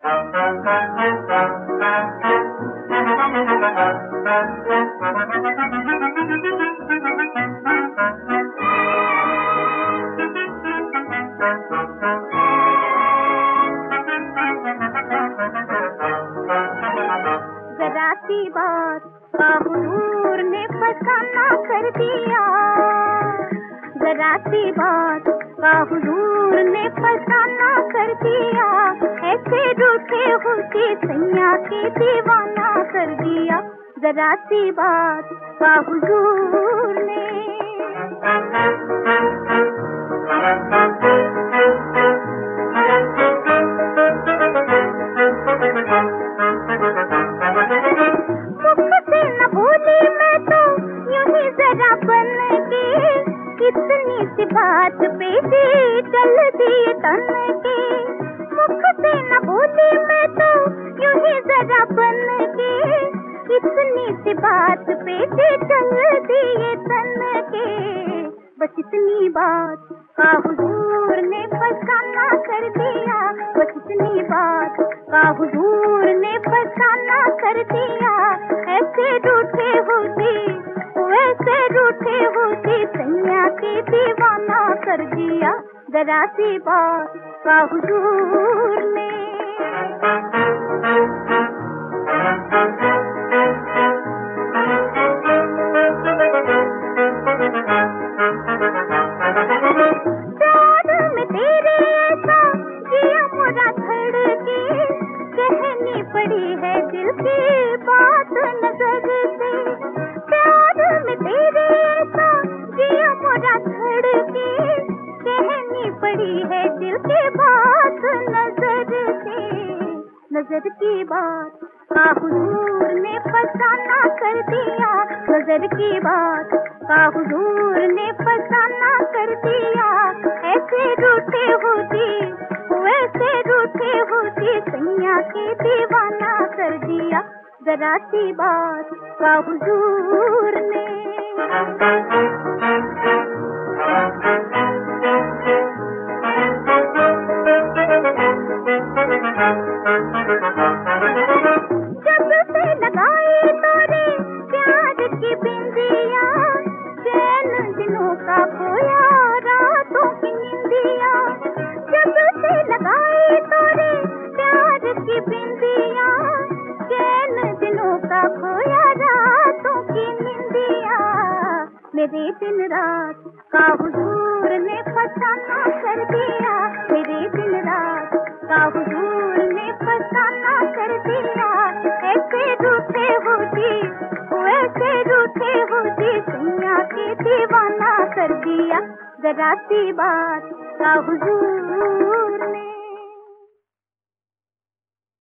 जरा सी बात का हुजूर ने फसाना कर दिया, जरा सी बात का हुजूर ने फसाना कर दिया, ऐसे रूठे हुए सैया के दीवाना कर दिया, जरा सी बात का हुजूर ने। इतनी सी बात पे जी चल दिए तन के, मुख से न बोली मैं तो यूं ही जरा बन के, इतनी सी बात पे जी चल दिए तन के, बस इतनी बात का हुजूर ने फसाना कर दिया, बस इतनी बात का हुजूर ने फसाना कर दिया, ऐसे रूठे होती वैसे रूठे होती सैया के दीवाना कर दिया, जरा सी बात का हुजूर ने। प्यार में तेरे ऐसा जिया मोरा धड़के, कहनी पड़ी है दिल की बात नजर से, प्यार में तेरे ऐसा जिया मोरा धड़के, कहनी पड़ी है दिल की बात नजर से, नजर की बात का हुजूर ने फसाना कर दिया, नजर की बात का हुजूर ने फसाना कर दिया, ऐसे रूठे होती वैसे रूठे होती सैया के दीवाना कर दिया, जरा सी बात का हुजूर ने। जब से लगाई तोरे प्यार की बिंदिया, चैन दिनों का खोया रातों की निंदिया, जब से लगाई तोरे प्यार की बिंदिया, चैन दिनों का खोया रातों की निंदिया, मेरे दिन रात का हुजूर ने फसाना कर दिया, मेरे दिन रात का हुजूर ने फसाना कर दिया, ऐसे रूठे होती वैसे रूठे होती सैया के दीवाना कर दिया, जरा सी बात का हुजूर